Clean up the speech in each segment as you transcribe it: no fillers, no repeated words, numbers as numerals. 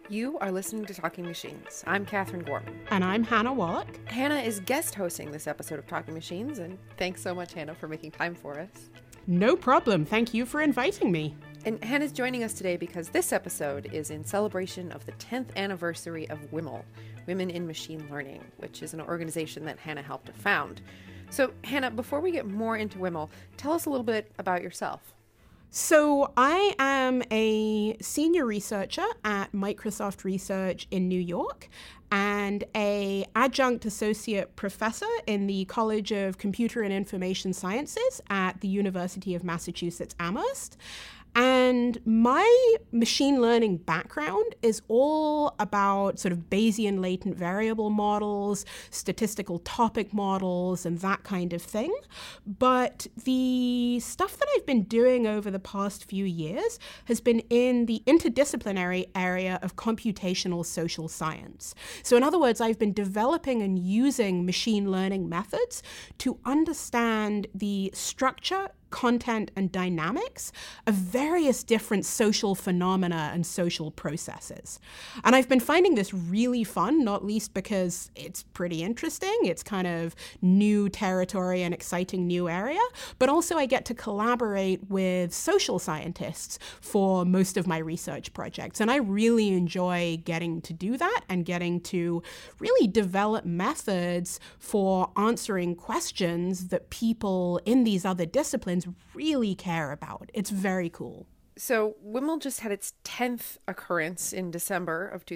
You are listening to Talking Machines. I'm Catherine Gorman. And I'm Hannah Wallach. Hannah is guest hosting this episode of Talking Machines, and thanks so much, Hannah, for making time for us. No problem. Thank you for inviting me. And Hannah's joining us today because this episode is in celebration of the 10th anniversary of WIML, Women in Machine Learning, which is an organization that Hannah helped to found. So, Hannah, before we get more into WIML, tell us a little bit about yourself. So I am a senior researcher at Microsoft Research in New York and a adjunct associate professor in the College of Computer and Information Sciences at the University of Massachusetts Amherst. And my machine learning background is all about sort of Bayesian latent variable models, statistical topic models, and that kind of thing. But the stuff that I've been doing over the past few years has been in the interdisciplinary area of computational social science. So in other words, I've been developing and using machine learning methods to understand the structure, content, and dynamics of various different social phenomena and social processes. And I've been finding this really fun, not least because it's pretty interesting. It's kind of new territory and exciting new area, but also I get to collaborate with social scientists for most of my research projects. And I really enjoy getting to do that and getting to really develop methods for answering questions that people in these other disciplines really care about. It's very cool. So WIML just had its 10th occurrence in December of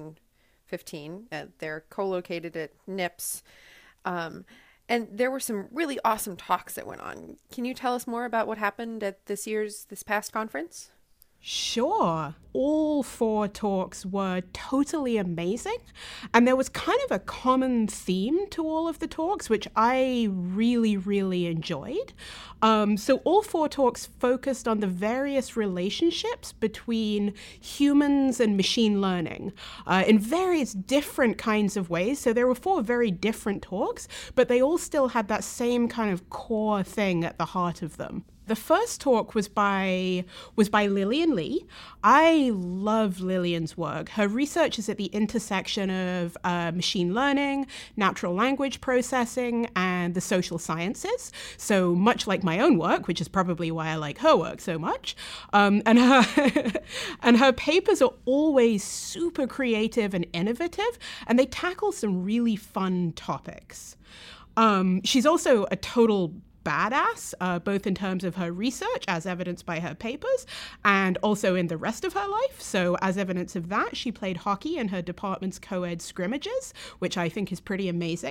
2015. They're co-located at NIPS. And there were some really awesome talks that went on. Can you tell us more about what happened at this past conference? Sure. All 4 talks were totally amazing. And there was kind of a common theme to all of the talks, which I really, really enjoyed. So all 4 talks focused on the various relationships between humans and machine learning in various different kinds of ways. So there were 4 very different talks, but they all still had that same kind of core thing at the heart of them. The first talk was by Lillian Lee. I love Lillian's work. Her research is at the intersection of machine learning, natural language processing, and the social sciences. So much like my own work, which is probably why I like her work so much. And her papers are always super creative and innovative, and they tackle some really fun topics. She's also a total badass, both in terms of her research, as evidenced by her papers, and also in the rest of her life. So as evidence of that, she played hockey in her department's co-ed scrimmages, which I think is pretty amazing.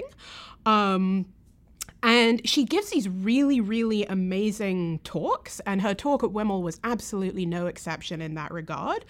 And she gives these really, really amazing talks, and her talk at WIML was absolutely no exception in that regard.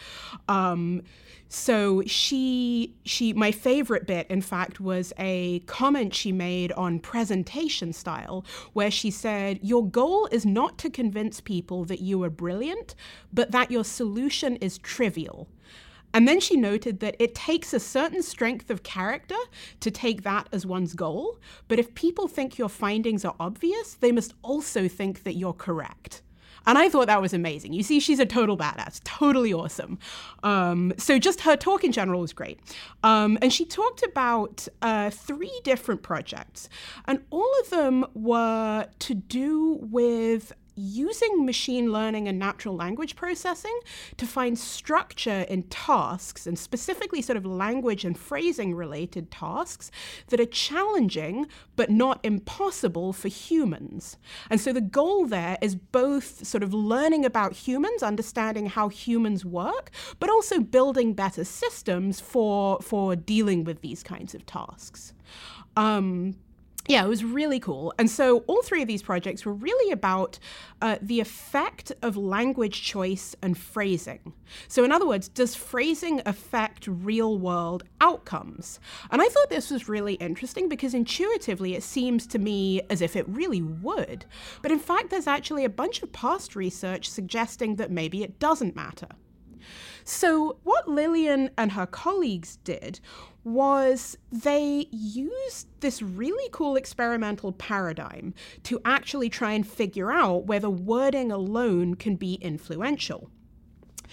So my favorite bit, in fact, was a comment she made on presentation style, where she said, "Your goal is not to convince people that you are brilliant, but that your solution is trivial." And then she noted that it takes a certain strength of character to take that as one's goal, but if people think your findings are obvious, they must also think that you're correct. And I thought that was amazing. You see, she's a total badass, totally awesome. So just her talk in general was great. And she talked about 3 different projects, and all of them were to do with using machine learning and natural language processing to find structure in tasks, and specifically sort of language and phrasing related tasks that are challenging but not impossible for humans. And so the goal there is both sort of learning about humans, understanding how humans work, but also building better systems for dealing with these kinds of tasks. Yeah, it was really cool. And so all 3 of these projects were really about the effect of language choice and phrasing. So in other words, does phrasing affect real-world outcomes? And I thought this was really interesting because intuitively it seems to me as if it really would. But in fact, there's actually a bunch of past research suggesting that maybe it doesn't matter. So what Lillian and her colleagues did was they used this really cool experimental paradigm to actually try and figure out whether wording alone can be influential.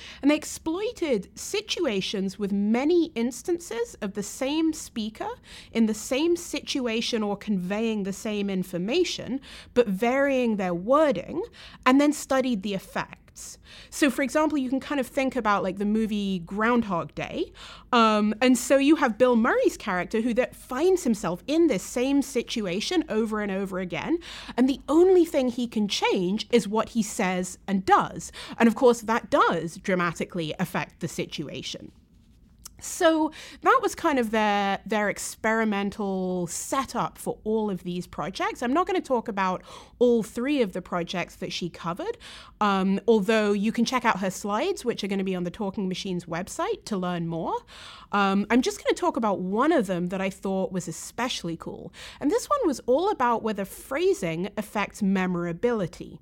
And they exploited situations with many instances of the same speaker in the same situation or conveying the same information, but varying their wording, and then studied the effects. So, for example, you can kind of think about like the movie Groundhog Day. And so you have Bill Murray's character who that finds himself in this same situation over and over again. And the only thing he can change is what he says and does. And of course, that does dramatically affect the situation. So that was kind of their experimental setup for all of these projects. I'm not going to talk about all three of the projects that she covered, although you can check out her slides, which are going to be on the Talking Machines website to learn more. I'm just going to talk about one of them that I thought was especially cool. And this one was all about whether phrasing affects memorability.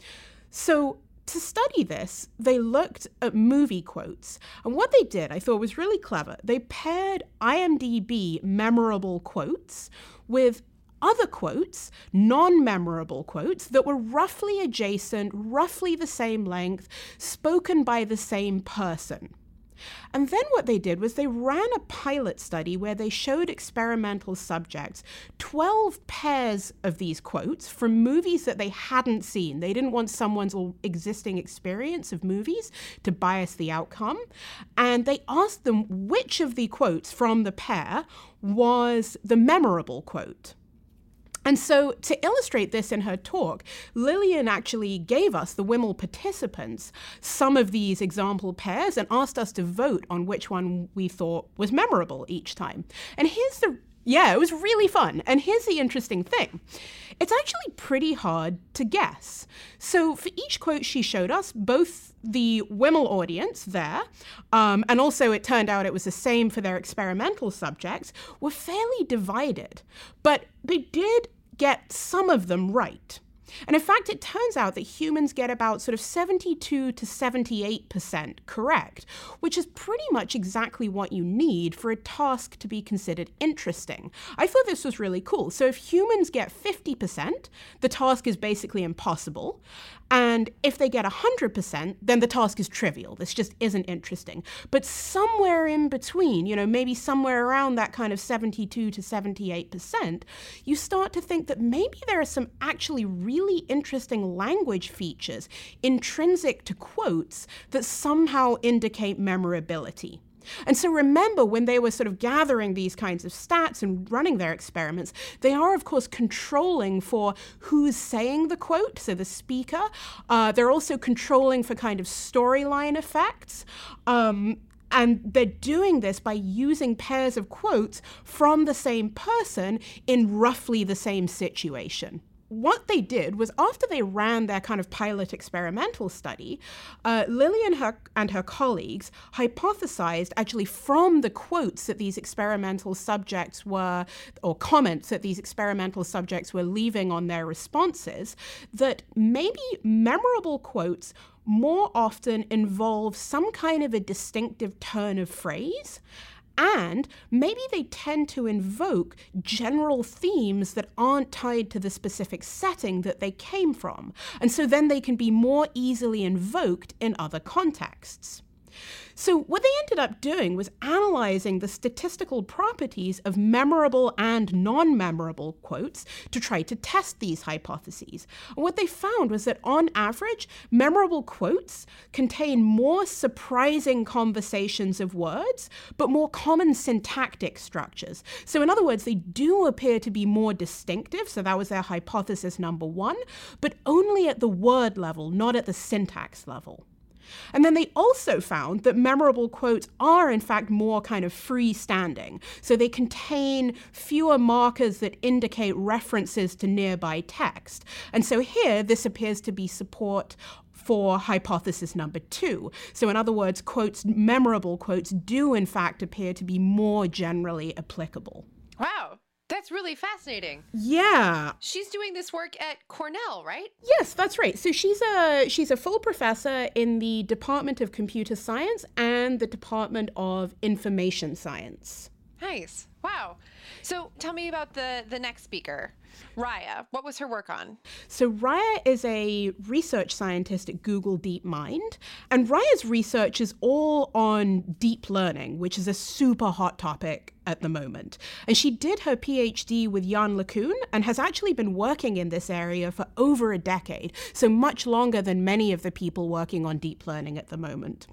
So to study this, they looked at movie quotes. And what they did, I thought was really clever. They paired IMDb memorable quotes with other quotes, non-memorable quotes, that were roughly adjacent, roughly the same length, spoken by the same person. And then what they did was they ran a pilot study where they showed experimental subjects 12 pairs of these quotes from movies that they hadn't seen. They didn't want someone's existing experience of movies to bias the outcome. And they asked them which of the quotes from the pair was the memorable quote. And so to illustrate this in her talk, Lillian actually gave us, the WIML participants, some of these example pairs and asked us to vote on which one we thought was memorable each time. And it was really fun. And here's the interesting thing. It's actually pretty hard to guess. So for each quote she showed us, both the WIML audience there, and also it turned out it was the same for their experimental subjects, were fairly divided. But they did get some of them right. And in fact, it turns out that humans get about sort of 72 to 78% correct, which is pretty much exactly what you need for a task to be considered interesting. I thought this was really cool. So if humans get 50%, the task is basically impossible. And if they get 100%, then the task is trivial. This just isn't interesting. But somewhere in between, maybe somewhere around that kind of 72 to 78%, you start to think that maybe there are some actually really interesting language features intrinsic to quotes that somehow indicate memorability. And so remember, when they were sort of gathering these kinds of stats and running their experiments, they are, of course, controlling for who's saying the quote, so the speaker. They're also controlling for kind of storyline effects. And they're doing this by using pairs of quotes from the same person in roughly the same situation. What they did was, after they ran their kind of pilot experimental study, Lillian and her colleagues hypothesized, actually from the quotes that these experimental subjects were, or comments that these experimental subjects were leaving on their responses, that maybe memorable quotes more often involve some kind of a distinctive turn of phrase. And maybe they tend to invoke general themes that aren't tied to the specific setting that they came from. And so then they can be more easily invoked in other contexts. So what they ended up doing was analyzing the statistical properties of memorable and non-memorable quotes to try to test these hypotheses. And what they found was that on average, memorable quotes contain more surprising conversations of words, but more common syntactic structures. So in other words, they do appear to be more distinctive, so that was their hypothesis number one, but only at the word level, not at the syntax level. And then they also found that memorable quotes are, in fact, more kind of freestanding. So they contain fewer markers that indicate references to nearby text. And so here, this appears to be support for hypothesis number two. So in other words, memorable quotes do, in fact, appear to be more generally applicable. Wow. That's really fascinating. Yeah. She's doing this work at Cornell, right? Yes, that's right. So she's a full professor in the Department of Computer Science and the Department of Information Science. Nice. Wow. So tell me about the next speaker, Raya. What was her work on? So Raya is a research scientist at Google DeepMind, and Raya's research is all on deep learning, which is a super hot topic at the moment. And she did her PhD with Yann LeCun and has actually been working in this area for over a decade, so much longer than many of the people working on deep learning at the moment.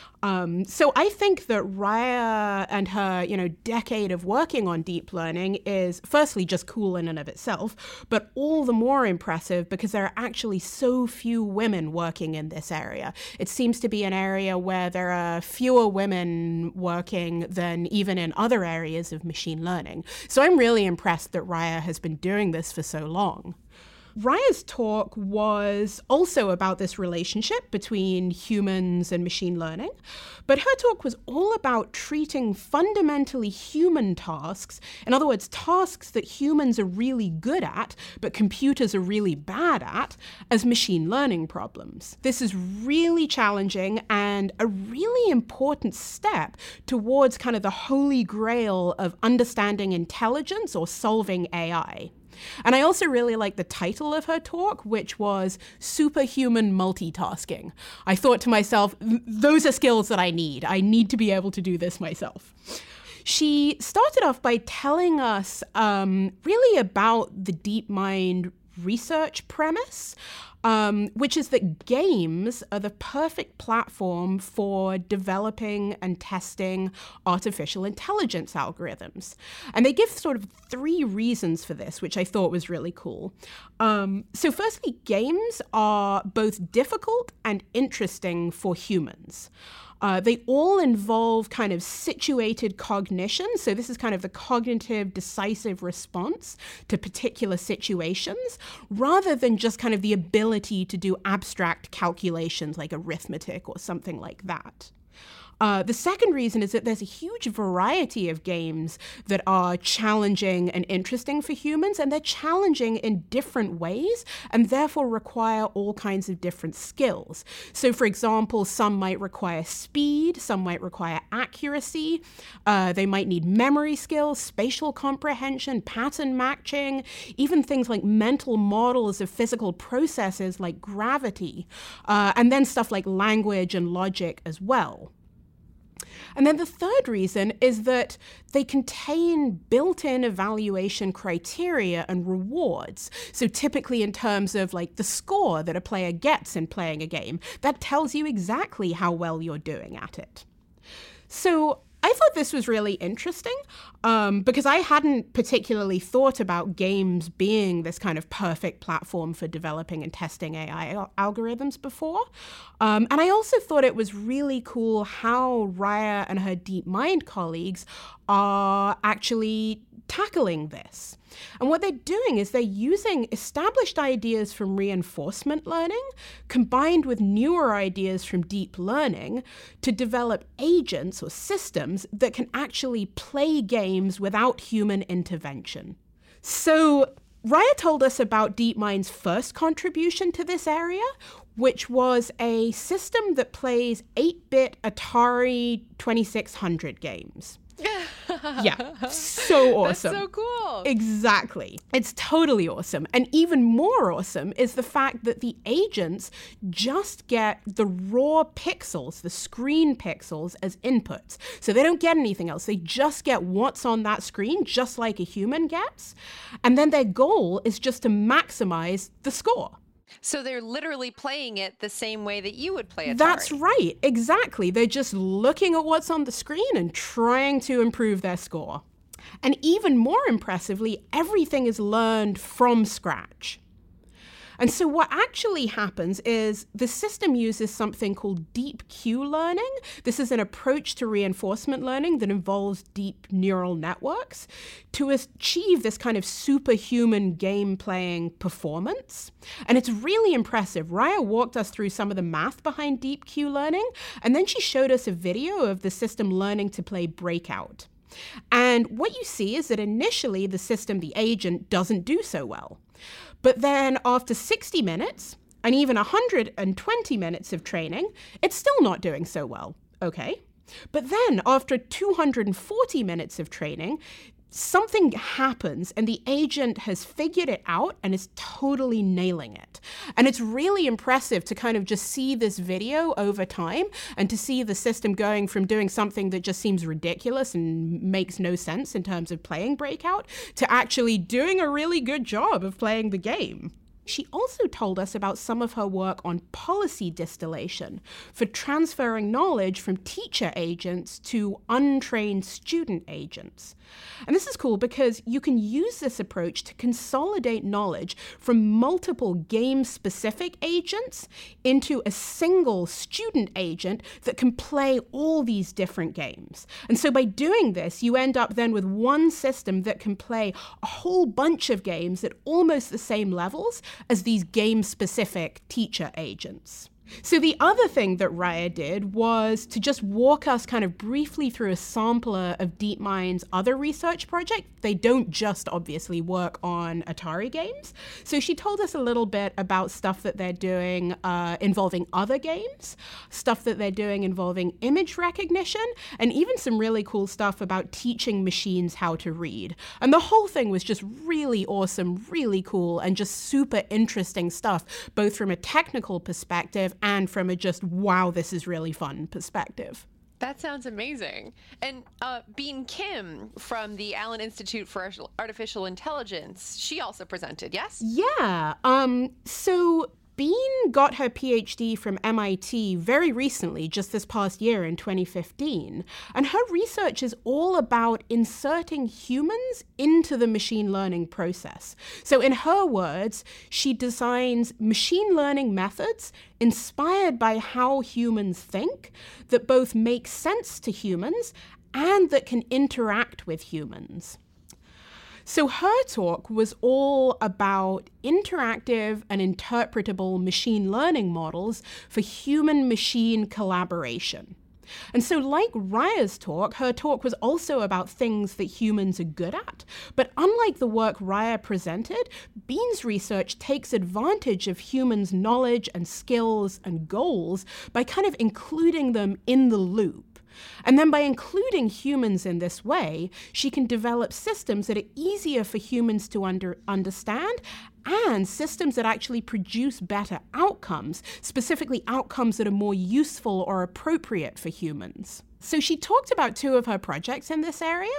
So I think that Raya and her, decade of working on deep learning is firstly just cool in and of itself, but all the more impressive because there are actually so few women working in this area. It seems to be an area where there are fewer women working than even in other areas of machine learning. So I'm really impressed that Raya has been doing this for so long. Raya's talk was also about this relationship between humans and machine learning, but her talk was all about treating fundamentally human tasks, in other words, tasks that humans are really good at, but computers are really bad at, as machine learning problems. This is really challenging and a really important step towards kind of the holy grail of understanding intelligence or solving AI. And I also really like the title of her talk, which was Superhuman Multitasking. I thought to myself, those are skills that I need. I need to be able to do this myself. She started off by telling us really about the DeepMind research premise, which is that games are the perfect platform for developing and testing artificial intelligence algorithms. And they give sort of 3 reasons for this, which I thought was really cool. So firstly, games are both difficult and interesting for humans. They all involve kind of situated cognition. So this is kind of the cognitive, decisive response to particular situations, rather than just kind of the ability to do abstract calculations like arithmetic or something like that. The second reason is that there's a huge variety of games that are challenging and interesting for humans, and they're challenging in different ways and therefore require all kinds of different skills. So, for example, some might require speed, some might require accuracy, they might need memory skills, spatial comprehension, pattern matching, even things like mental models of physical processes like gravity, and then stuff like language and logic as well. And then the third reason is that they contain built-in evaluation criteria and rewards. So typically in terms of like the score that a player gets in playing a game, that tells you exactly how well you're doing at it. So I thought this was really interesting because I hadn't particularly thought about games being this kind of perfect platform for developing and testing AI algorithms before. And I also thought it was really cool how Raya and her DeepMind colleagues are actually tackling this. And what they're doing is they're using established ideas from reinforcement learning combined with newer ideas from deep learning to develop agents or systems that can actually play games without human intervention. So Raya told us about DeepMind's first contribution to this area, which was a system that plays 8-bit Atari 2600 games. Yeah, so awesome. That's so cool. Exactly. It's totally awesome. And even more awesome is the fact that the agents just get the raw pixels, the screen pixels, as inputs. So they don't get anything else. They just get what's on that screen, just like a human gets. And then their goal is just to maximize the score. So they're literally playing it the same way that you would play Atari. That's right, exactly. They're just looking at what's on the screen and trying to improve their score. And even more impressively, everything is learned from scratch. And so what actually happens is the system uses something called deep Q learning. This is an approach to reinforcement learning that involves deep neural networks to achieve this kind of superhuman game-playing performance. And it's really impressive. Raya walked us through some of the math behind deep Q learning, and then she showed us a video of the system learning to play Breakout. And what you see is that initially the system, the agent, doesn't do so well. But then after 60 minutes and even 120 minutes of training, it's still not doing so well. Okay. But then, after 240 minutes of training, something happens and the agent has figured it out and is totally nailing it. And it's really impressive to kind of just see this video over time and to see the system going from doing something that just seems ridiculous and makes no sense in terms of playing Breakout to actually doing a really good job of playing the game. She also told us about some of her work on policy distillation for transferring knowledge from teacher agents to untrained student agents. And this is cool because you can use this approach to consolidate knowledge from multiple game-specific agents into a single student agent that can play all these different games. And so by doing this, you end up then with one system that can play a whole bunch of games at almost the same levels as these game-specific teacher agents. So the other thing that Raya did was to just walk us kind of briefly through a sampler of DeepMind's other research project. They don't just obviously work on Atari games. So she told us a little bit about stuff that they're doing involving other games, stuff that they're doing involving image recognition, and even some really cool stuff about teaching machines how to read. And the whole thing was just really awesome, really cool, and just super interesting stuff, both from a technical perspective and from a just, wow, this is really fun perspective. That sounds amazing. And Bean Kim from the Allen Institute for Artificial Intelligence, she also presented, yes? Yeah. So Bean got her PhD from MIT very recently, just this past year in 2015. And her research is all about inserting humans into the machine learning process. So in her words, she designs machine learning methods inspired by how humans think that both make sense to humans and that can interact with humans. So her talk was all about interactive and interpretable machine learning models for human-machine collaboration. And so like Raya's talk, her talk was also about things that humans are good at. But unlike the work Raya presented, Bean's research takes advantage of humans' knowledge and skills and goals by kind of including them in the loop. And then by including humans in this way, she can develop systems that are easier for humans to understand and systems that actually produce better outcomes, specifically outcomes that are more useful or appropriate for humans. So she talked about two of her projects in this area.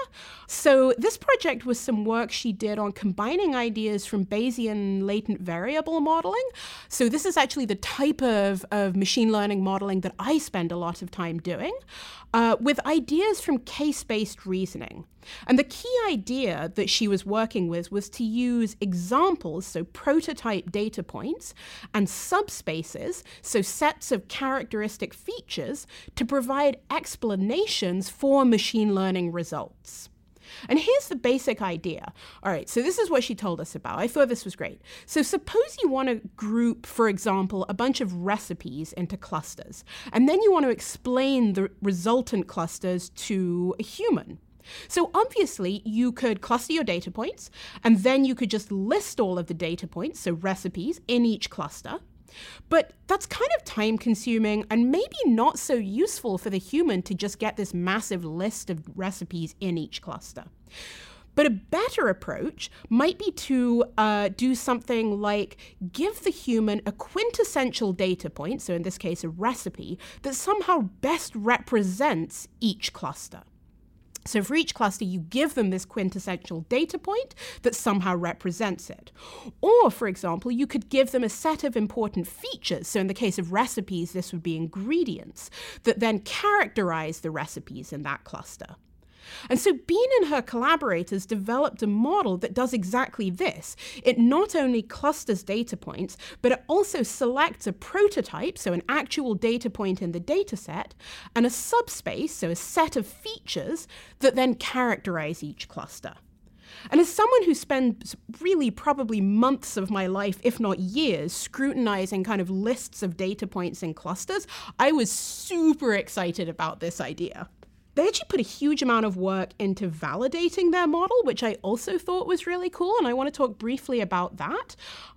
So this project was some work she did on combining ideas from Bayesian latent variable modeling. So this is actually the type of machine learning modeling that I spend a lot of time doing, with ideas from case-based reasoning. And the key idea that she was working with was to use examples, so prototype data points, and subspaces, so sets of characteristic features, to provide explanations for machine learning results. And here's the basic idea. All right, so this is what she told us about. I thought this was great. So suppose you want to group, for example, a bunch of recipes into clusters, and then you want to explain the resultant clusters to a human. So obviously, you could cluster your data points, and then you could just list all of the data points, so recipes, in each cluster. But that's kind of time-consuming and maybe not so useful for the human to just get this massive list of recipes in each cluster. But a better approach might be to do something like give the human a quintessential data point, so in this case a recipe, that somehow best represents each cluster. So for each cluster, you give them this quintessential data point that somehow represents it. Or, for example, you could give them a set of important features. So in the case of recipes, this would be ingredients that then characterize the recipes in that cluster. And so Bean and her collaborators developed a model that does exactly this. It not only clusters data points, but it also selects a prototype, so an actual data point in the data set, and a subspace, so a set of features that then characterize each cluster. And as someone who spends really probably months of my life, if not years, scrutinizing kind of lists of data points in clusters, I was super excited about this idea. They actually put a huge amount of work into validating their model, which I also thought was really cool, and I want to talk briefly about that.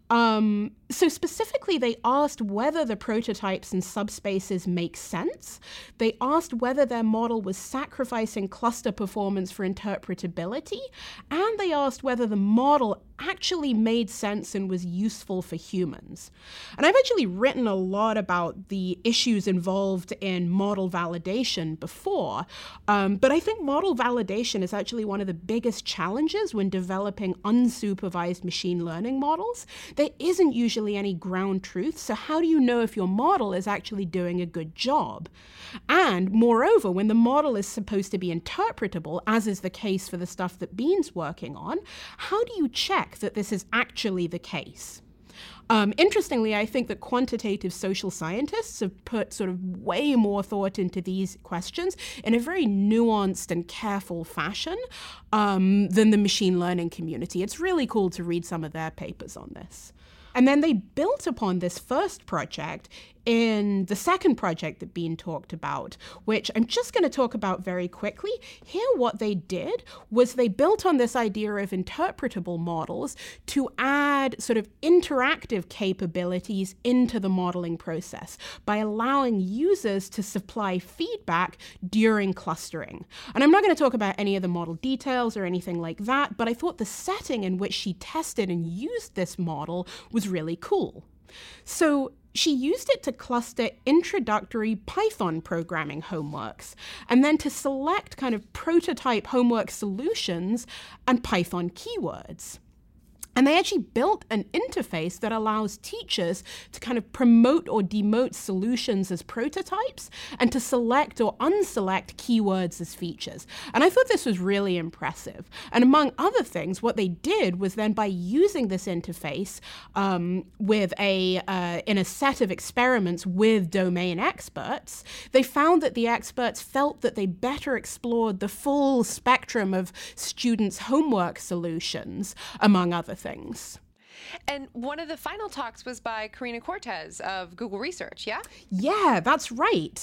So specifically, they asked whether the prototypes and subspaces make sense. They asked whether their model was sacrificing cluster performance for interpretability, and they asked whether the model actually made sense and was useful for humans. And I've actually written a lot about the issues involved in model validation before, but I think model validation is actually one of the biggest challenges when developing unsupervised machine learning models. There isn't usually any ground truth, so how do you know if your model is actually doing a good job? And moreover, when the model is supposed to be interpretable, as is the case for the stuff that Bean's working on, how do you check that this is actually the case? Interestingly, I think that quantitative social scientists have put sort of way more thought into these questions in a very nuanced and careful fashion than the machine learning community. It's really cool to read some of their papers on this. And then they built upon this first project in the second project that Bean talked about, which I'm just going to talk about very quickly. Here, what they did was they built on this idea of interpretable models to add sort of interactive capabilities into the modeling process by allowing users to supply feedback during clustering. And I'm not going to talk about any of the model details or anything like that, but I thought the setting in which she tested and used this model was really cool. So she used it to cluster introductory Python programming homeworks, and then to select kind of prototype homework solutions and Python keywords. And they actually built an interface that allows teachers to kind of promote or demote solutions as prototypes and to select or unselect keywords as features. And I thought this was really impressive. And among other things, what they did was then by using this interface in a set of experiments with domain experts, they found that the experts felt that they better explored the full spectrum of students' homework solutions, among other things. And one of the final talks was by Karina Cortez of Google Research, yeah? Yeah, that's right.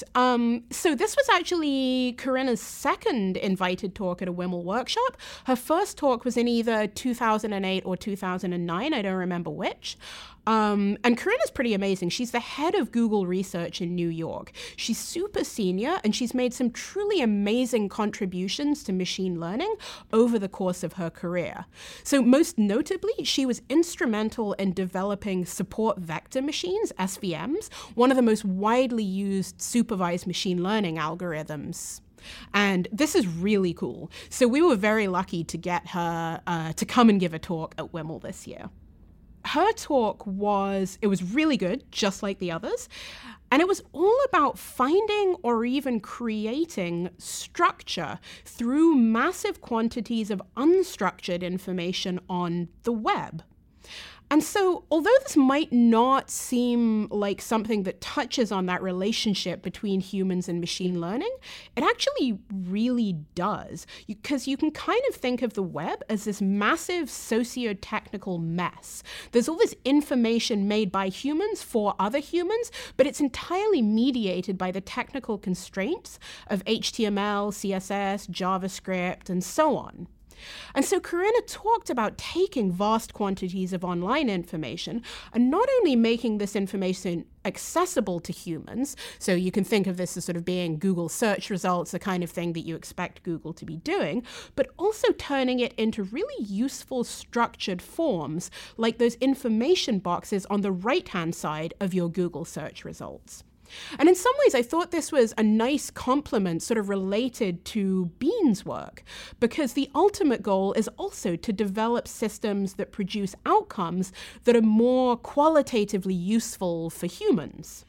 So this was actually Karina's second invited talk at a WiML workshop. Her first talk was in either 2008 or 2009, I don't remember which. And Karina's pretty amazing. She's the head of Google Research in New York. She's super senior, and she's made some truly amazing contributions to machine learning over the course of her career. So most notably, she was instrumental in developing support vector machines, SVMs, one of the most widely used supervised machine learning algorithms. And this is really cool. So we were very lucky to get her to come and give a talk at WiML this year. Her talk was really good, just like the others. And it was all about finding or even creating structure through massive quantities of unstructured information on the web. And so, although this might not seem like something that touches on that relationship between humans and machine learning, it actually really does. Because you can kind of think of the web as this massive socio-technical mess. There's all this information made by humans for other humans, but it's entirely mediated by the technical constraints of HTML, CSS, JavaScript, and so on. And so Karina talked about taking vast quantities of online information and not only making this information accessible to humans, so you can think of this as sort of being Google search results, the kind of thing that you expect Google to be doing, but also turning it into really useful structured forms like those information boxes on the right-hand side of your Google search results. And in some ways, I thought this was a nice complement sort of related to Bean's work, because the ultimate goal is also to develop systems that produce outcomes that are more qualitatively useful for humans.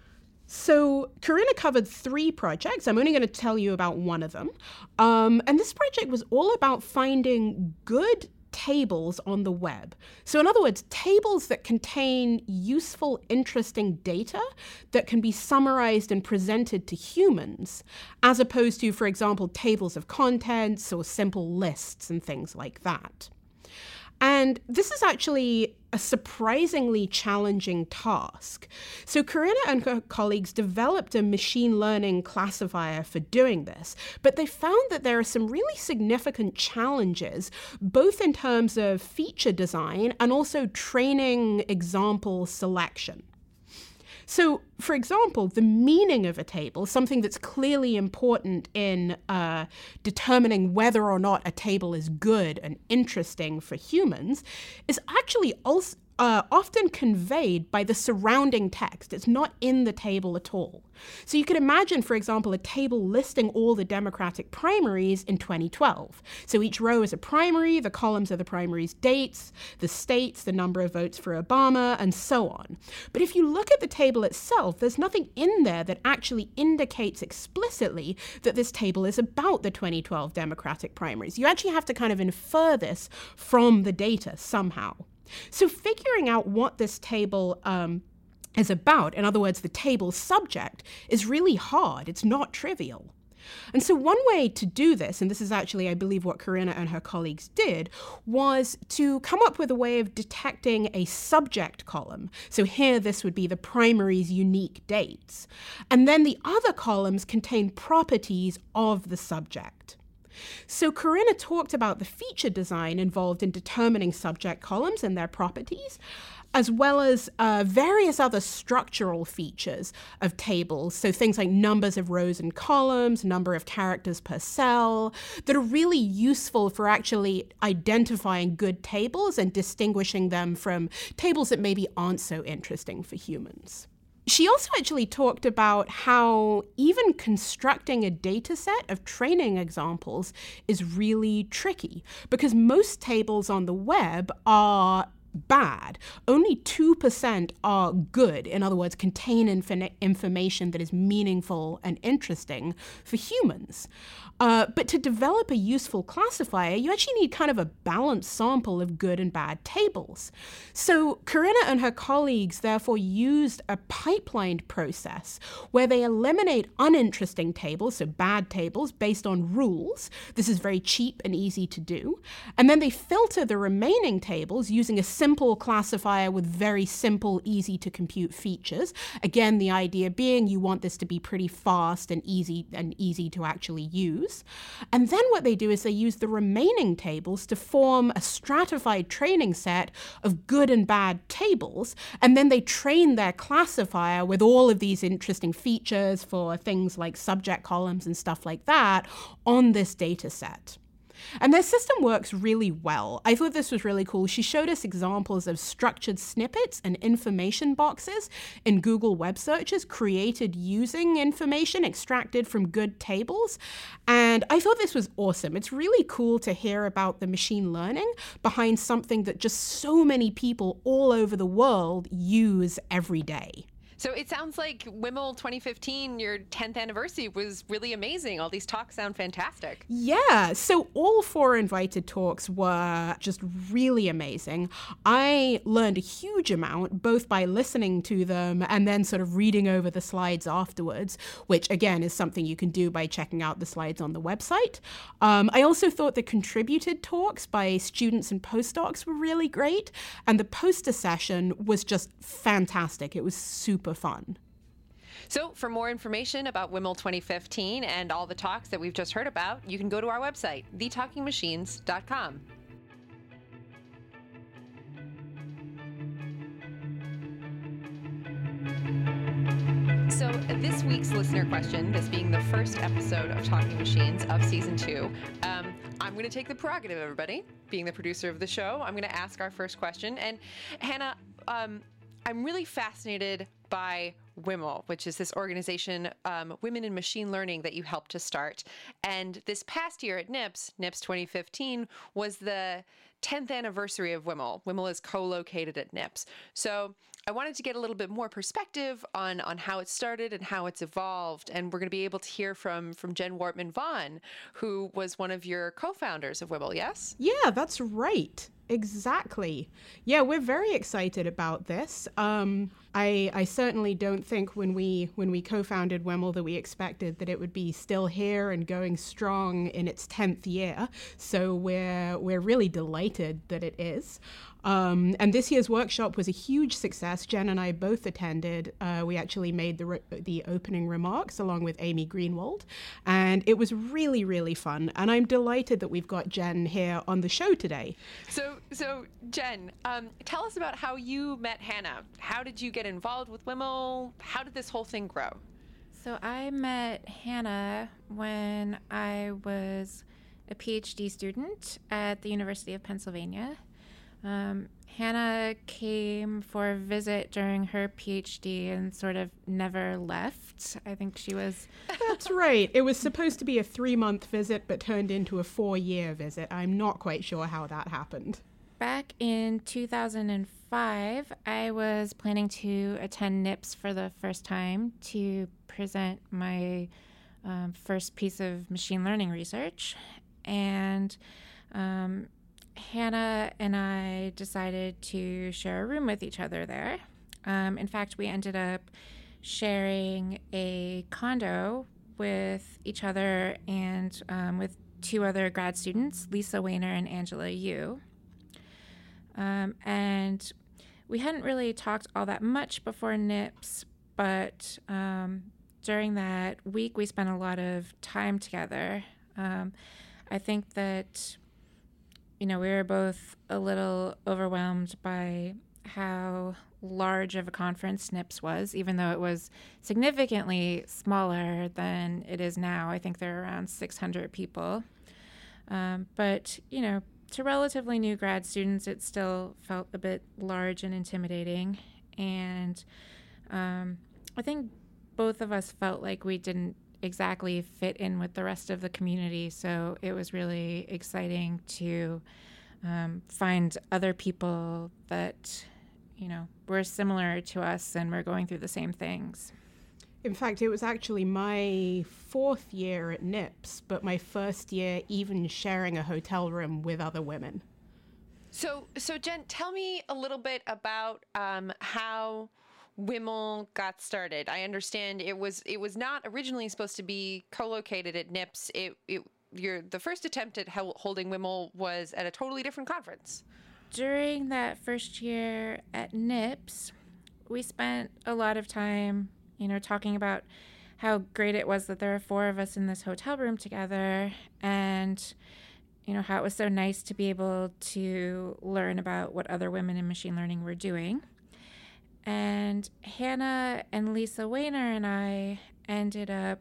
So Karina covered 3 projects. I'm only going to tell you about one of them. And this project was all about finding good tables on the web. So in other words, tables that contain useful, interesting data that can be summarized and presented to humans, as opposed to, for example, tables of contents or simple lists and things like that. And this is actually a surprisingly challenging task. So Corinna and her colleagues developed a machine learning classifier for doing this, but they found that there are some really significant challenges, both in terms of feature design and also training example selection. So, for example, the meaning of a table, something that's clearly important in determining whether or not a table is good and interesting for humans, is actually also often conveyed by the surrounding text. It's not in the table at all. So you could imagine, for example, a table listing all the Democratic primaries in 2012. So each row is a primary, the columns are the primaries' dates, the states, the number of votes for Obama, and so on. But if you look at the table itself, there's nothing in there that actually indicates explicitly that this table is about the 2012 Democratic primaries. You actually have to kind of infer this from the data somehow. So figuring out what this table is about, in other words, the table's subject, is really hard. It's not trivial. And so one way to do this, and this is actually, I believe, what Corinna and her colleagues did, was to come up with a way of detecting a subject column. So here, this would be the primary's unique dates. And then the other columns contain properties of the subject. So Corinna talked about the feature design involved in determining subject columns and their properties, as well as various other structural features of tables, so things like numbers of rows and columns, number of characters per cell, that are really useful for actually identifying good tables and distinguishing them from tables that maybe aren't so interesting for humans. She also actually talked about how even constructing a data set of training examples is really tricky because most tables on the web are bad. Only 2% are good, in other words, contain information that is meaningful and interesting for humans. But to develop a useful classifier, you actually need kind of a balanced sample of good and bad tables. So Corinna and her colleagues therefore used a pipelined process where they eliminate uninteresting tables, so bad tables, based on rules. This is very cheap and easy to do. And then they filter the remaining tables using a simple classifier with very simple, easy to compute features. Again, the idea being you want this to be pretty fast and easy to actually use. And then what they do is they use the remaining tables to form a stratified training set of good and bad tables, and then they train their classifier with all of these interesting features for things like subject columns and stuff like that on this data set. And their system works really well. I thought this was really cool. She showed us examples of structured snippets and information boxes in Google web searches created using information extracted from good tables. And I thought this was awesome. It's really cool to hear about the machine learning behind something that just so many people all over the world use every day. So it sounds like WIML 2015, your 10th anniversary, was really amazing. All these talks sound fantastic. Yeah, so all 4 invited talks were just really amazing. I learned a huge amount, both by listening to them and then sort of reading over the slides afterwards, which again is something you can do by checking out the slides on the website. I also thought the contributed talks by students and postdocs were really great, and the poster session was just fantastic. It was super fun. So for more information about WIML 2015 and all the talks that we've just heard about, you can go to our website, thetalkingmachines.com. So this week's listener question, this being the first episode of Talking Machines of Season 2, I'm going to take the prerogative, everybody. Being the producer of the show, I'm going to ask our first question. And Hannah, I'm really fascinated by WIML, which is this organization, Women in Machine Learning, that you helped to start. And this past year at NIPS 2015, was the 10th anniversary of WIML. WIML is co-located at NIPS. So I wanted to get a little bit more perspective on how it started and how it's evolved. And we're going to be able to hear from Jen Wortman-Vaughan, who was one of your co-founders of WIML, yes? Yeah, that's right. Exactly. Yeah, we're very excited about this. I certainly don't think when we co-founded WEML that we expected that it would be still here and going strong in its 10th year. So we're really delighted that it is. And this year's workshop was a huge success. Jen and I both attended. We actually made the opening remarks along with Amy Greenwald, and it was really, really fun. And I'm delighted that we've got Jen here on the show today. So Jen, tell us about how you met Hannah. How did you get involved with WIML? How did this whole thing grow? So I met Hannah when I was a PhD student at the University of Pennsylvania. Hannah came for a visit during her PhD and sort of never left. I think she was... That's right. It was supposed to be a 3-month visit, but turned into a 4-year visit. I'm not quite sure how that happened. Back in 2005, I was planning to attend NIPS for the first time to present my first piece of machine learning research. And Hannah and I decided to share a room with each other there. In fact, we ended up sharing a condo with each other and with 2 other grad students, Lisa Weiner and Angela Yu. And we hadn't really talked all that much before NIPS, but during that week, we spent a lot of time together. I think that we were both a little overwhelmed by how large of a conference NIPS was, even though it was significantly smaller than it is now. I think there are around 600 people. But, to relatively new grad students, it still felt a bit large and intimidating. And I think both of us felt like we didn't exactly fit in with the rest of the community. So it was really exciting to find other people that, were similar to us and were going through the same things. In fact, it was actually my 4th year at NIPS, but my first year even sharing a hotel room with other women. So Jen, tell me a little bit about how WIML got started. I understand it was not originally supposed to be co-located at NIPS. The first attempt at holding WIML was at a totally different conference. During that first year at NIPS, we spent a lot of time, talking about how great it was that there are 4 of us in this hotel room together, and how it was so nice to be able to learn about what other women in machine learning were doing. And Hannah and Lisa Weiner and I ended up,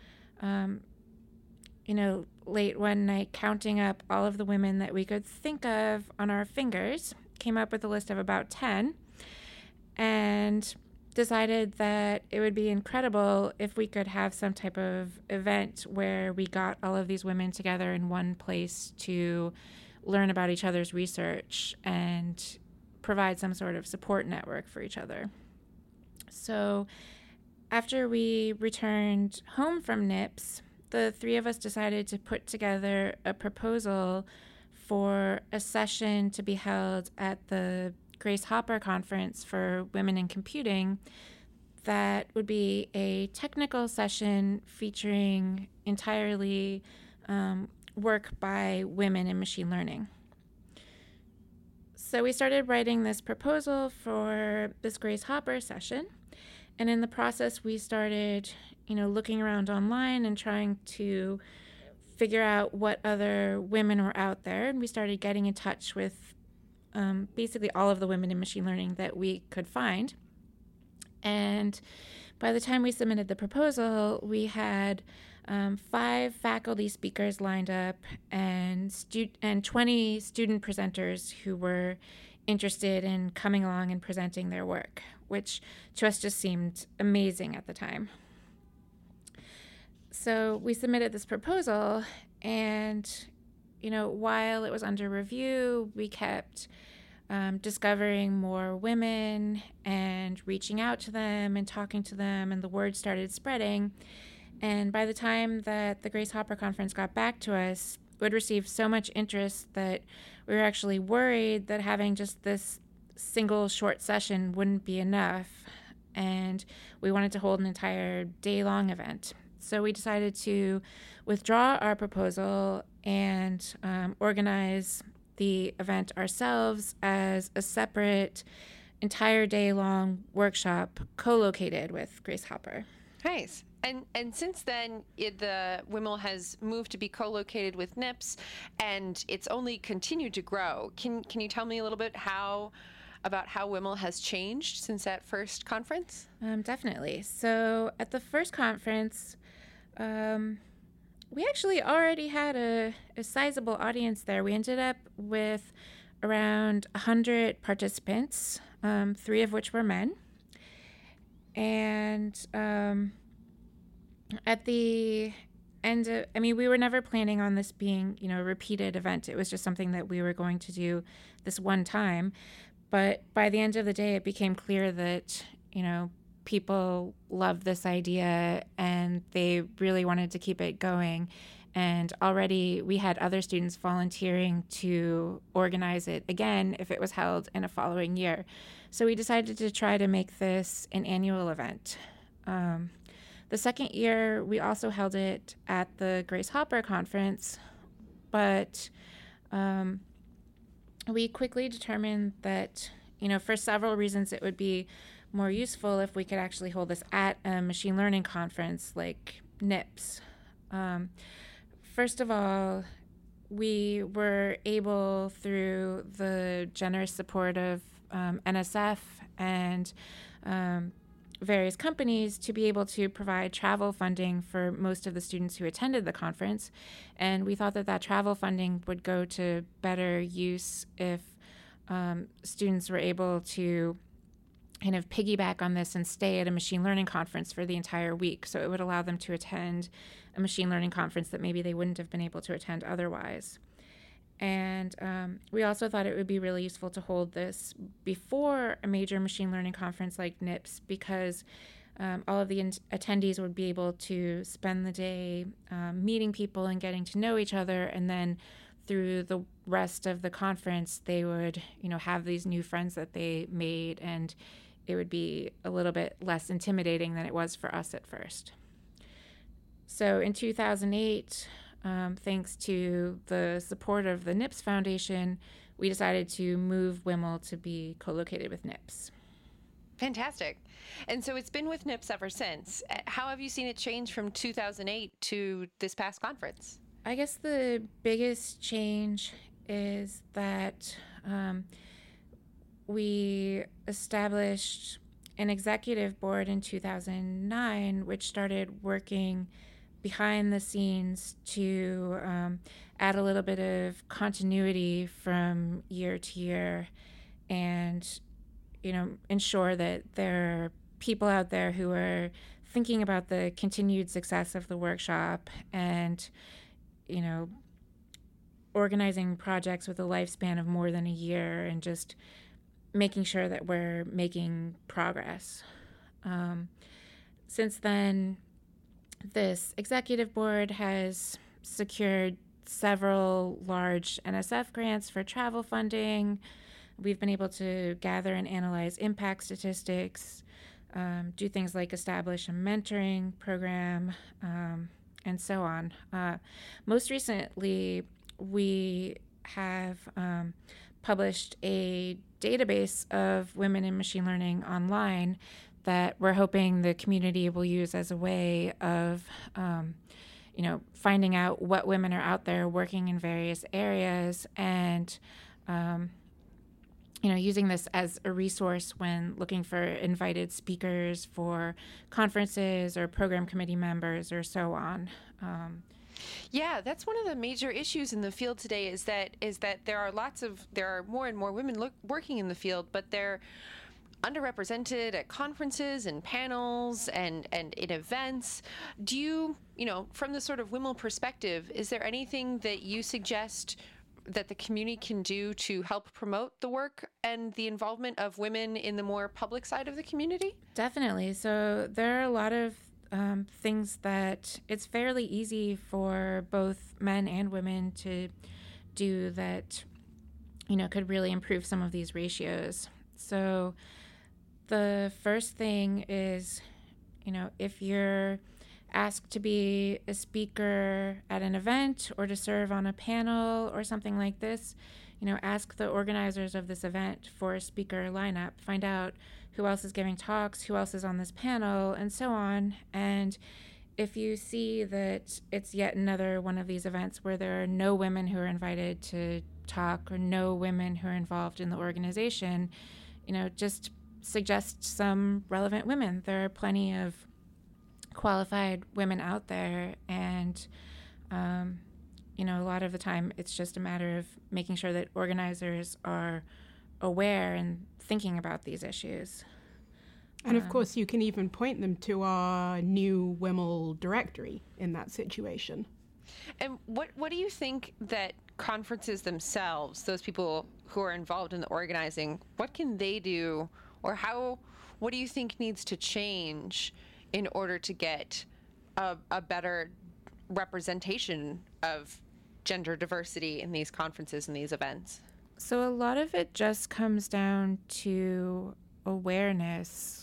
late one night counting up all of the women that we could think of on our fingers, came up with a list of about 10, and decided that it would be incredible if we could have some type of event where we got all of these women together in one place to learn about each other's research and provide some sort of support network for each other. So after we returned home from NIPS, the 3 of us decided to put together a proposal for a session to be held at the Grace Hopper Conference for Women in Computing that would be a technical session featuring entirely work by women in machine learning. So we started writing this proposal for this Grace Hopper session, and in the process we started, looking around online and trying to figure out what other women were out there, and we started getting in touch with basically all of the women in machine learning that we could find. And by the time we submitted the proposal, we had 5 faculty speakers lined up and 20 student presenters who were interested in coming along and presenting their work, which to us just seemed amazing at the time. So we submitted this proposal, and while it was under review, we kept discovering more women and reaching out to them and talking to them, and the word started spreading. And by the time that the Grace Hopper Conference got back to us, we'd received so much interest that we were actually worried that having just this single short session wouldn't be enough. and we wanted to hold an entire day-long event. So we decided to withdraw our proposal and organize the event ourselves as a separate entire day-long workshop co-located with Grace Hopper. Nice. And since then, the WIML has moved to be co-located with NIPS, and it's only continued to grow. Can you tell me a little bit about how WIML has changed since that first conference? Definitely. So at the first conference, we actually already had a sizable audience there. We ended up with around 100 participants, 3 of which were men. And at the end of, we were never planning on this being, a repeated event. It was just something that we were going to do this one time. But by the end of the day, it became clear that, people loved this idea and they really wanted to keep it going. And already we had other students volunteering to organize it again if it was held in a following year. So we decided to try to make this an annual event. The second year, we also held it at the Grace Hopper conference, but we quickly determined that, for several reasons, it would be more useful if we could actually hold this at a machine learning conference like NIPS. First of all, we were able, through the generous support of NSF and various companies, to be able to provide travel funding for most of the students who attended the conference. And we thought that travel funding would go to better use if students were able to kind of piggyback on this and stay at a machine learning conference for the entire week. So it would allow them to attend a machine learning conference that maybe they wouldn't have been able to attend otherwise. And we also thought it would be really useful to hold this before a major machine learning conference like NIPS, because all of the attendees would be able to spend the day meeting people and getting to know each other, and then through the rest of the conference they would have these new friends that they made, and it would be a little bit less intimidating than it was for us at first. So in 2008, thanks to the support of the NIPS Foundation, we decided to move WIML to be co-located with NIPS. Fantastic. And so it's been with NIPS ever since. How have you seen it change from 2008 to this past conference? I guess the biggest change is that we established an executive board in 2009, which started working behind the scenes to add a little bit of continuity from year to year, and ensure that there are people out there who are thinking about the continued success of the workshop, and organizing projects with a lifespan of more than a year, and just making sure that we're making progress. Since then, this executive board has secured several large NSF grants for travel funding. We've been able to gather and analyze impact statistics, do things like establish a mentoring program, and so on. Most recently, we have published a database of women in machine learning online that we're hoping the community will use as a way of, finding out what women are out there working in various areas, and, using this as a resource when looking for invited speakers for conferences or program committee members or so on. Yeah, that's one of the major issues in the field today is that there are more and more women working in the field, but they're underrepresented at conferences and panels and in events. Do you, from the sort of WIML perspective, is there anything that you suggest that the community can do to help promote the work and the involvement of women in the more public side of the community? Definitely. So there are a lot of things that it's fairly easy for both men and women to do that, could really improve some of these ratios. So The first thing is, if you're asked to be a speaker at an event or to serve on a panel or something like this, ask the organizers of this event for a speaker lineup. Find out who else is giving talks, who else is on this panel, and so on. And if you see that it's yet another one of these events where there are no women who are invited to talk or no women who are involved in the organization, just suggest some relevant women. There are plenty of qualified women out there, and a lot of the time it's just a matter of making sure that organizers are aware and thinking about these issues. And of course, you can even point them to our new WIML directory in that situation. And what do you think that conferences themselves, those people who are involved in the organizing, what can they do, or what do you think needs to change in order to get a better representation of gender diversity in these conferences and these events? So a lot of it just comes down to awareness.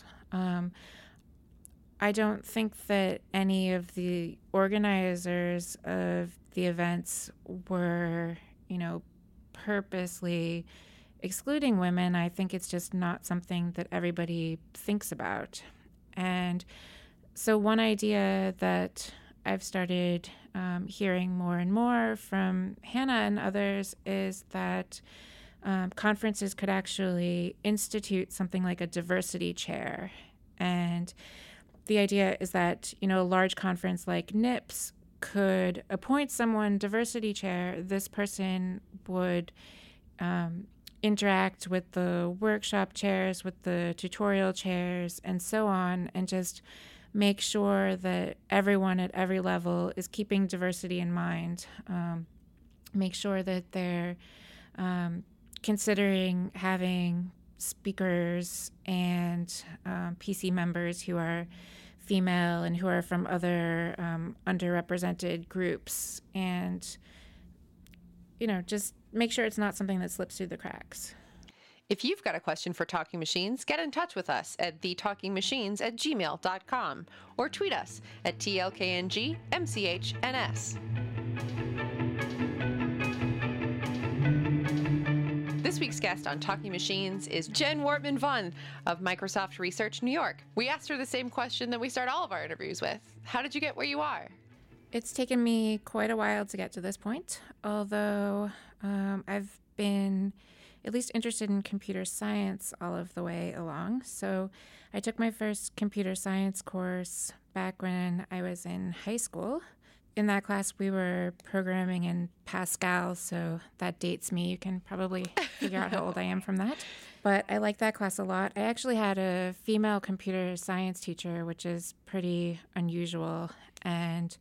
I don't think that any of the organizers of the events were, purposely excluding women. I think it's just not something that everybody thinks about. And so one idea that I've started hearing more and more from Hannah and others is that conferences could actually institute something like a diversity chair. And the idea is that, a large conference like NIPS could appoint someone diversity chair. This person would interact with the workshop chairs, with the tutorial chairs, and so on, and just make sure that everyone at every level is keeping diversity in mind. Make sure that they're considering having speakers and PC members who are female and who are from other underrepresented groups, and just make sure it's not something that slips through the cracks. If you've got a question for Talking Machines, get in touch with us at thetalkingmachines@gmail.com or tweet us at TLKNGMCHNS. This week's guest on Talking Machines is Jen Wortman-Vaughn of Microsoft Research New York. We asked her the same question that we start all of our interviews with. How did you get where you are? It's taken me quite a while to get to this point, although I've been at least interested in computer science all of the way along. So I took my first computer science course back when I was in high school. In that class, we were programming in Pascal, so that dates me. You can probably figure out how old I am from that. But I liked that class a lot. I actually had a female computer science teacher, which is pretty unusual, and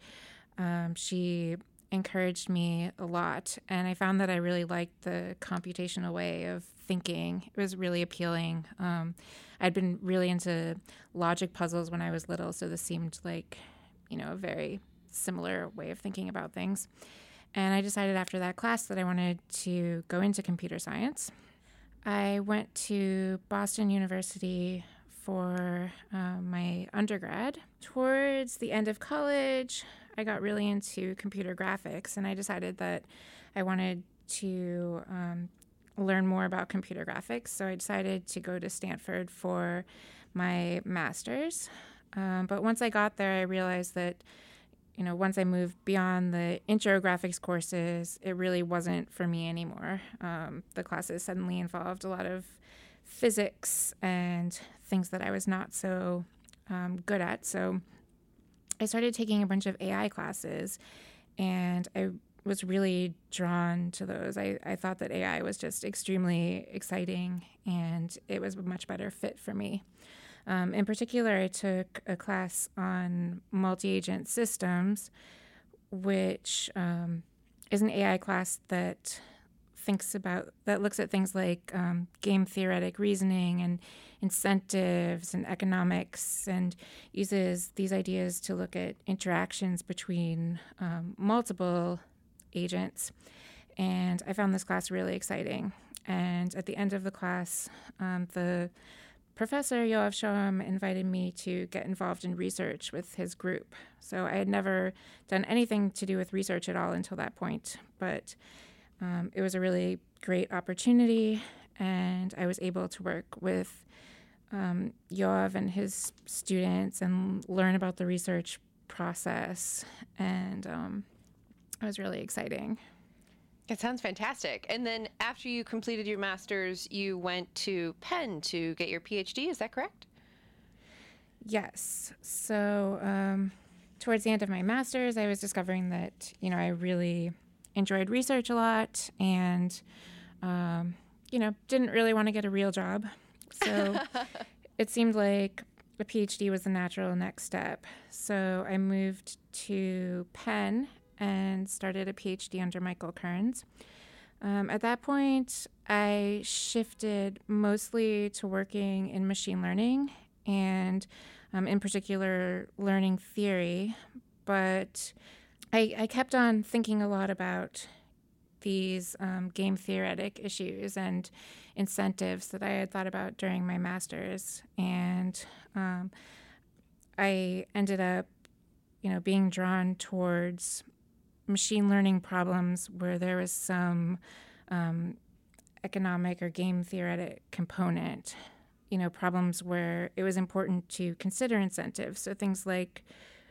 she encouraged me a lot. And I found that I really liked the computational way of thinking. It was really appealing. I'd been really into logic puzzles when I was little, so this seemed like, a very similar way of thinking about things. And I decided after that class that I wanted to go into computer science. I went to Boston University for my undergrad. Towards the end of college, I got really into computer graphics, and I decided that I wanted to learn more about computer graphics. So I decided to go to Stanford for my master's. But once I got there, I realized that once I moved beyond the intro graphics courses, it really wasn't for me anymore. The classes suddenly involved a lot of physics and things that I was not so good at. So I started taking a bunch of AI classes, and I was really drawn to those. I thought that AI was just extremely exciting, and it was a much better fit for me. In particular, I took a class on multi-agent systems, which is an AI class that looks at things like game theoretic reasoning and incentives and economics, and uses these ideas to look at interactions between multiple agents. And I found this class really exciting. And at the end of the class, the Professor Yoav Shoham invited me to get involved in research with his group. So I had never done anything to do with research at all until that point, but it was a really great opportunity, and I was able to work with Yoav and his students and learn about the research process, and it was really exciting. It sounds fantastic. And then after you completed your master's, you went to Penn to get your PhD. Is that correct? Yes. So towards the end of my master's, I was discovering that, I really enjoyed research a lot and, didn't really want to get a real job. So it seemed like a PhD was the natural next step. So I moved to Penn and started a PhD under Michael Kearns. At that point, I shifted mostly to working in machine learning and in particular learning theory, but I kept on thinking a lot about these game theoretic issues and incentives that I had thought about during my master's. And I ended up, being drawn towards machine learning problems where there was some economic or game theoretic component, problems where it was important to consider incentives. So things like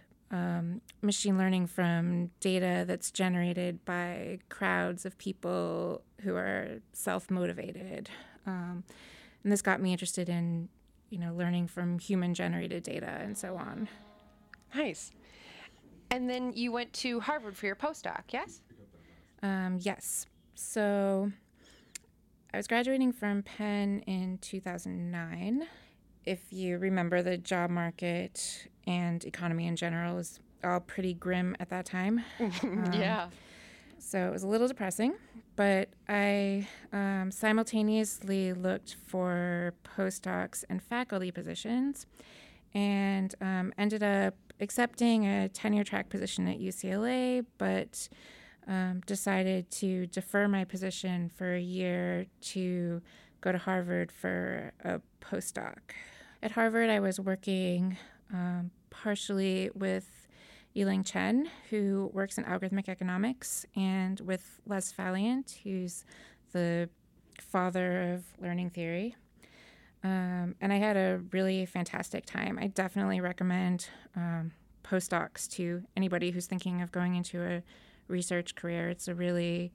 machine learning from data that's generated by crowds of people who are self-motivated. And this got me interested in, learning from human-generated data and so on. Nice. And then you went to Harvard for your postdoc, yes? Yes. So I was graduating from Penn in 2009. If you remember, the job market and economy in general was all pretty grim at that time. Yeah. So it was a little depressing, but I simultaneously looked for postdocs and faculty positions and ended up accepting a tenure track position at UCLA, but decided to defer my position for a year to go to Harvard for a postdoc. At Harvard, I was working partially with Yiling Chen, who works in algorithmic economics, and with Les Valiant, who's the father of learning theory. And I had a really fantastic time. I definitely recommend postdocs to anybody who's thinking of going into a research career. It's a really,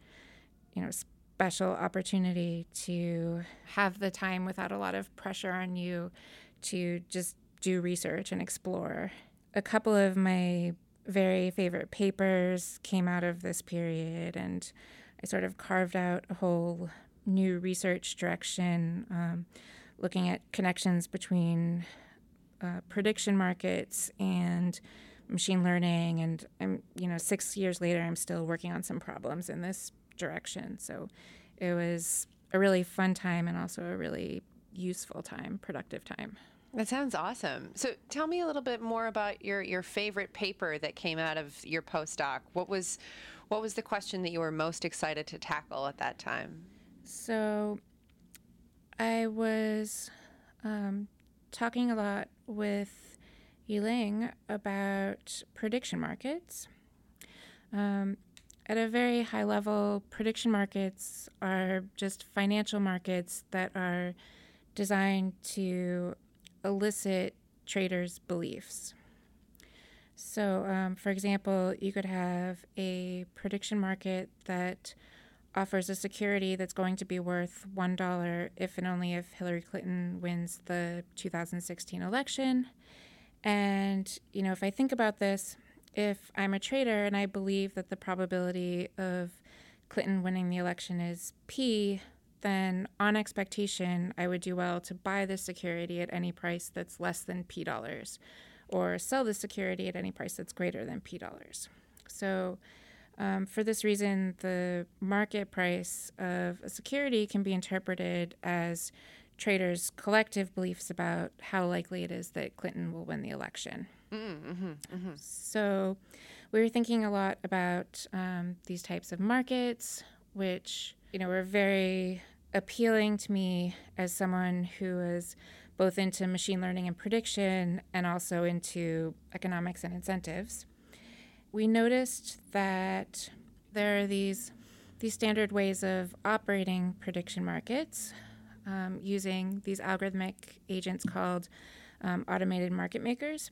special opportunity to have the time without a lot of pressure on you to just do research and explore. A couple of my very favorite papers came out of this period, and I sort of carved out a whole new research direction, looking at connections between prediction markets and machine learning. And I'm, 6 years later, I'm still working on some problems in this direction. So it was a really fun time and also a really useful time, productive time. That sounds awesome. So tell me a little bit more about your favorite paper that came out of your postdoc. What was the question that you were most excited to tackle at that time? So I was talking a lot with Yiling about prediction markets. At a very high level, prediction markets are just financial markets that are designed to elicit traders' beliefs. So, for example, you could have a prediction market that offers a security that's going to be worth $1 if and only if Hillary Clinton wins the 2016 election. And, if I think about this, if I'm a trader and I believe that the probability of Clinton winning the election is P, then on expectation, I would do well to buy this security at any price that's less than P dollars, or sell the security at any price that's greater than P dollars. So for this reason, the market price of a security can be interpreted as traders' collective beliefs about how likely it is that Clinton will win the election. So we were thinking a lot about these types of markets, which, were very appealing to me as someone who has both into machine learning and prediction and also into economics and incentives. We noticed that there are these standard ways of operating prediction markets using these algorithmic agents called automated market makers.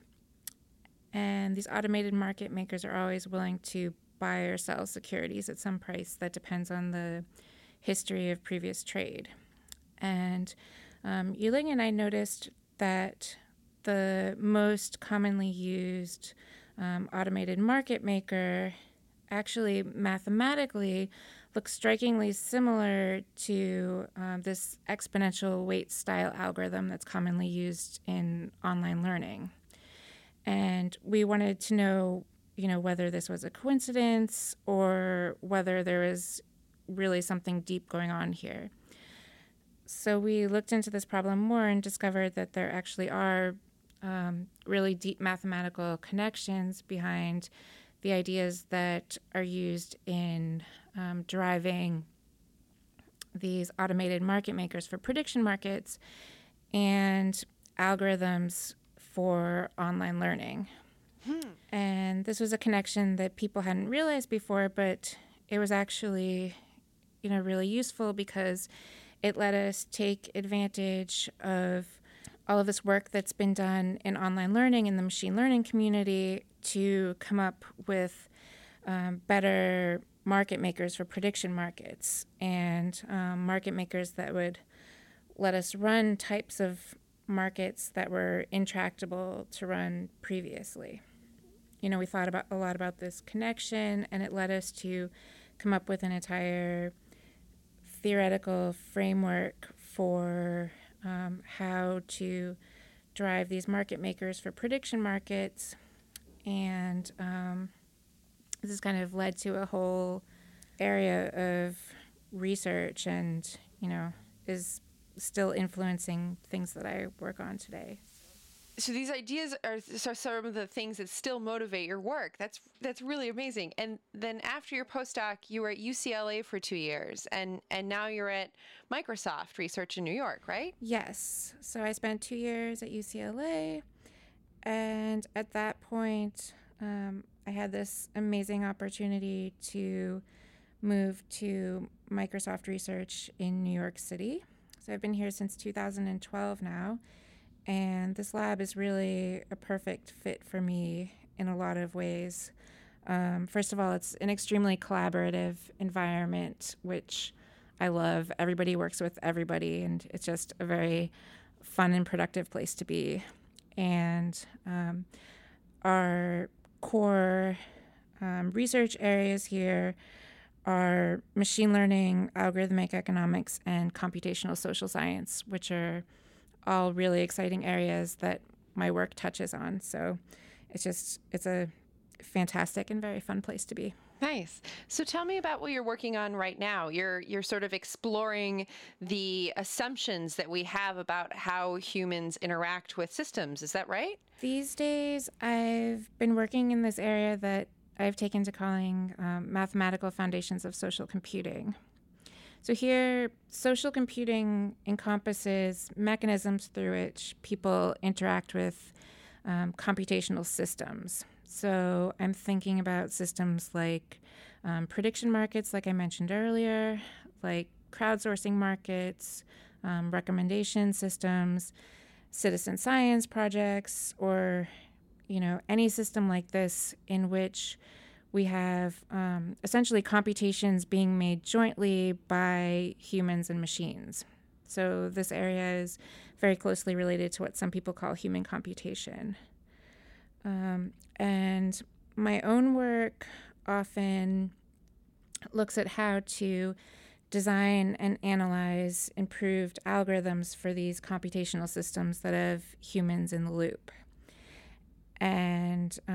And these automated market makers are always willing to buy or sell securities at some price that depends on the history of previous trade. And Yuling and I noticed that the most commonly used automated market maker actually mathematically looks strikingly similar to this exponential weight style algorithm that's commonly used in online learning. And we wanted to know, whether this was a coincidence or whether there was really something deep going on here. So we looked into this problem more and discovered that there actually are really deep mathematical connections behind the ideas that are used in driving these automated market makers for prediction markets and algorithms for online learning. And this was a connection that people hadn't realized before, but it was actually, really useful because it let us take advantage of all of this work that's been done in online learning in the machine learning community to come up with better market makers for prediction markets and market makers that would let us run types of markets that were intractable to run previously. We thought a lot about this connection, and it led us to come up with an entire theoretical framework for how to drive these market makers for prediction markets. And this has kind of led to a whole area of research and, is still influencing things that I work on today. So these ideas are some of the things that still motivate your work. That's really amazing. And then after your postdoc, you were at UCLA for 2 years, and now you're at Microsoft Research in New York, right? Yes. So I spent 2 years at UCLA, and at that point, I had this amazing opportunity to move to Microsoft Research in New York City. So I've been here since 2012 now. And this lab is really a perfect fit for me in a lot of ways. First of all, it's an extremely collaborative environment, which I love. Everybody works with everybody, and it's just a very fun and productive place to be. And our core research areas here are machine learning, algorithmic economics, and computational social science, which are all really exciting areas that my work touches on. So it's a fantastic and very fun place to be. Nice. So tell me about what you're working on right now. You're sort of exploring the assumptions that we have about how humans interact with systems. Is that right? These days, I've been working in this area that I've taken to calling mathematical foundations of social computing. So here, social computing encompasses mechanisms through which people interact with computational systems. So I'm thinking about systems like prediction markets, like I mentioned earlier, like crowdsourcing markets, recommendation systems, citizen science projects, or any system like this in which we have essentially computations being made jointly by humans and machines. So this area is very closely related to what some people call human computation. And my own work often looks at how to design and analyze improved algorithms for these computational systems that have humans in the loop. And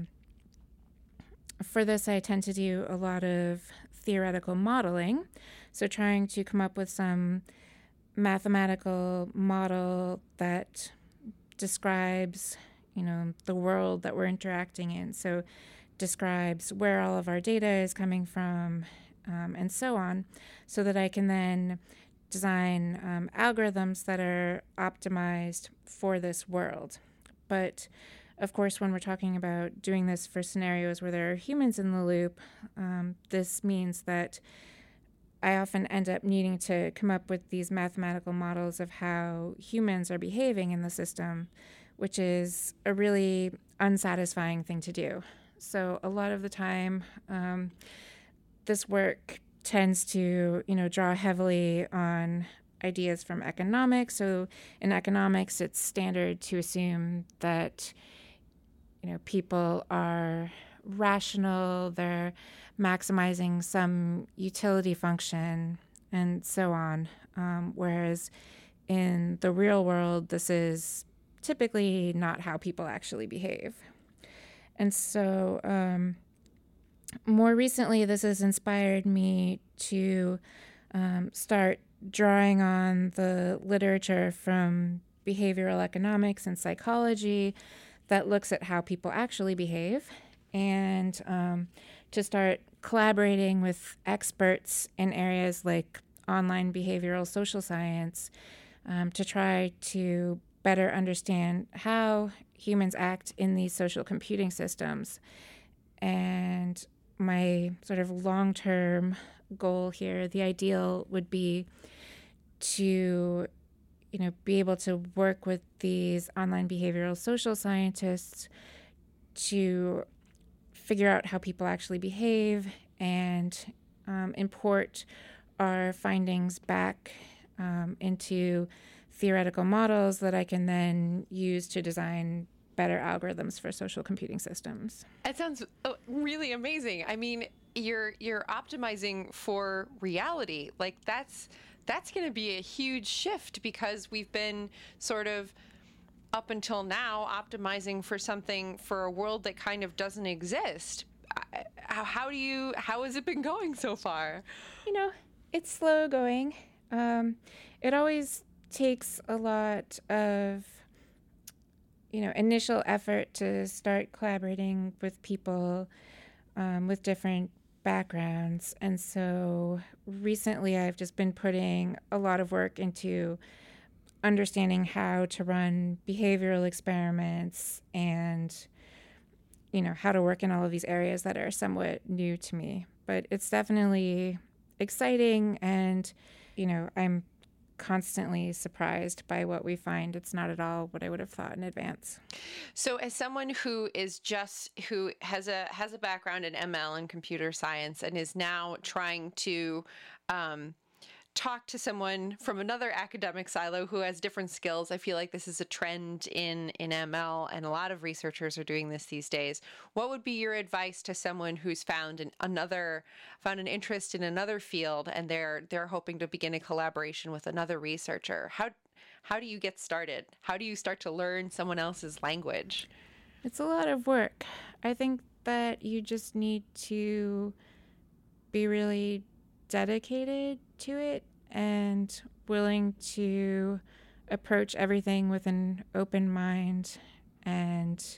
for this, I tend to do a lot of theoretical modeling, so trying to come up with some mathematical model that describes, the world that we're interacting in. So describes where all of our data is coming from, and so on, so that I can then design algorithms that are optimized for this world. But of course, when we're talking about doing this for scenarios where there are humans in the loop, this means that I often end up needing to come up with these mathematical models of how humans are behaving in the system, which is a really unsatisfying thing to do. So a lot of the time, this work tends to, draw heavily on ideas from economics. So in economics, it's standard to assume that, people are rational, they're maximizing some utility function, and so on. Whereas in the real world, this is typically not how people actually behave. And so more recently, this has inspired me to start drawing on the literature from behavioral economics and psychology that looks at how people actually behave, and to start collaborating with experts in areas like online behavioral social science to try to better understand how humans act in these social computing systems. And my sort of long-term goal here, the ideal would be to be able to work with these online behavioral social scientists to figure out how people actually behave and import our findings back into theoretical models that I can then use to design better algorithms for social computing systems. That sounds really amazing. I mean, you're optimizing for reality. Like that's going to be a huge shift, because we've been sort of up until now optimizing for something, for a world that kind of doesn't exist. How has it been going so far? It's slow going. It always takes a lot of initial effort to start collaborating with people with different backgrounds. And so recently I've just been putting a lot of work into understanding how to run behavioral experiments and, how to work in all of these areas that are somewhat new to me. But it's definitely exciting, and, I'm constantly surprised by what we find. It's not at all what I would have thought in advance. So as someone who has a background in ML and computer science and is now trying to talk to someone from another academic silo who has different skills, I feel like this is a trend in ML, and a lot of researchers are doing this these days. What would be your advice to someone who's found an interest in another field, and they're hoping to begin a collaboration with another researcher? How do you get started? How do you start to learn someone else's language? It's a lot of work. I think that you just need to be really dedicated to it and willing to approach everything with an open mind, and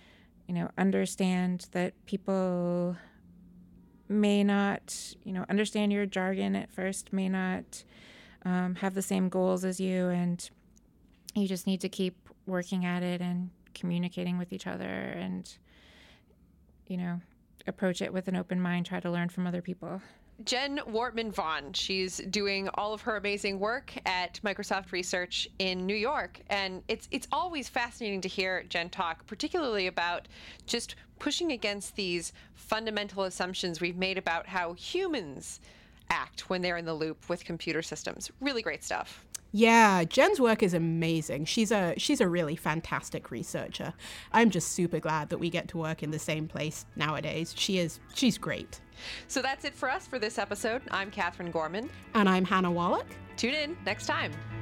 understand that people may not understand your jargon at first, may not have the same goals as you, and you just need to keep working at it and communicating with each other, and approach it with an open mind, try to learn from other people. Jen Wortman-Vaughan, she's doing all of her amazing work at Microsoft Research in New York. And it's always fascinating to hear Jen talk, particularly about just pushing against these fundamental assumptions we've made about how humans act when they're in the loop with computer systems. Really great stuff. Yeah, Jen's work is amazing. She's a really fantastic researcher. I'm just super glad that we get to work in the same place nowadays. She's great. So that's it for us for this episode. I'm Catherine Gorman. And I'm Hannah Wallach. Tune in next time.